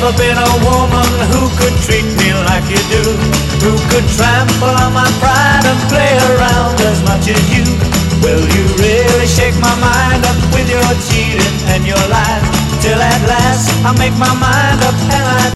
never been a woman who could treat me like you do, who could trample on my pride and play around as much as you. Well, you really shake my mind up with your cheating and your lies, till at last I make my mind up and I